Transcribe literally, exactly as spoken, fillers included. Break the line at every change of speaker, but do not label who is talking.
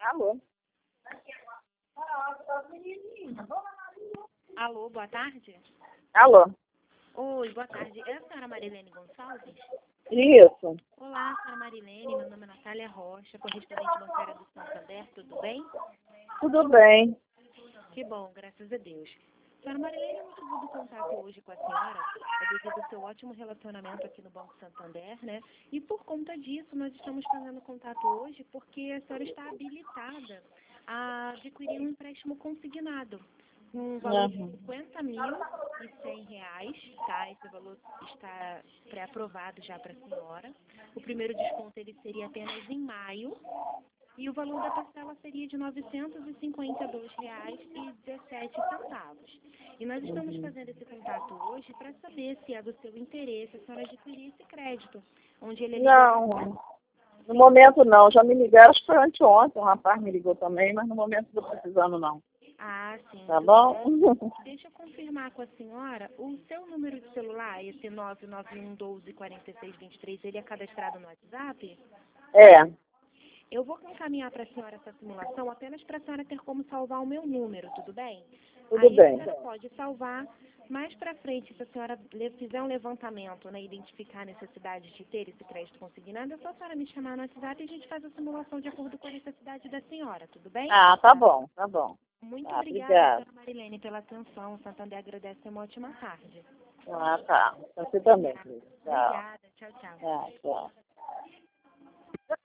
Alô?
Alô, boa tarde.
Alô?
Oi, boa tarde. É a senhora Marilene Gonçalves?
Isso.
Olá, senhora Marilene. Meu nome é Natália Rocha, correspondente bancária do Santander. Tudo bem?
Tudo bem.
Que bom, graças a Deus. Senhora Marilene, o motivo do contato hoje com a senhora é devido ao seu ótimo relacionamento aqui no Banco Santander, né? E por conta disso, nós estamos fazendo contato hoje porque a senhora está habilitada a adquirir um empréstimo consignado, com um valor de
Uhum.
cinquenta mil e cem reais, tá? Esse valor está pré-aprovado já para a senhora. O primeiro desconto ele seria apenas em maio. E o valor da parcela seria de novecentos e cinquenta e dois reais e dezessete centavos. E nós estamos
Uhum.
fazendo esse contato hoje para saber se é do seu interesse a senhora adquirir esse crédito, onde ele é liberado.
Não, no momento não. Já me ligaram, acho que foi anteontem, um rapaz me ligou também, mas no momento não estou precisando não.
Ah, sim.
Tá
tudo
bom?
bem. Deixa eu confirmar com a senhora, o seu número de celular, esse nove nove um, doze, quarenta e seis, vinte e três, ele é cadastrado no WhatsApp?
É,
Eu vou encaminhar para a senhora essa simulação apenas para a senhora ter como salvar o meu número, tudo bem?
tudo
Aí a
bem.
senhora pode salvar. Mais para frente, se a senhora le- fizer um levantamento, né, identificar a necessidade de ter esse crédito consignado, é só a senhora me chamar no WhatsApp e a gente faz a simulação de acordo com a necessidade da senhora, tudo bem?
Ah, tá bom, tá bom.
Muito
Tá,
obrigada,
obrigada.
senhora Marilene, pela atenção. O Santander agradece e uma ótima tarde.
Ah, tá. Você também, querida. Tchau.
Obrigada. Tchau, tchau.
Tchau, tchau.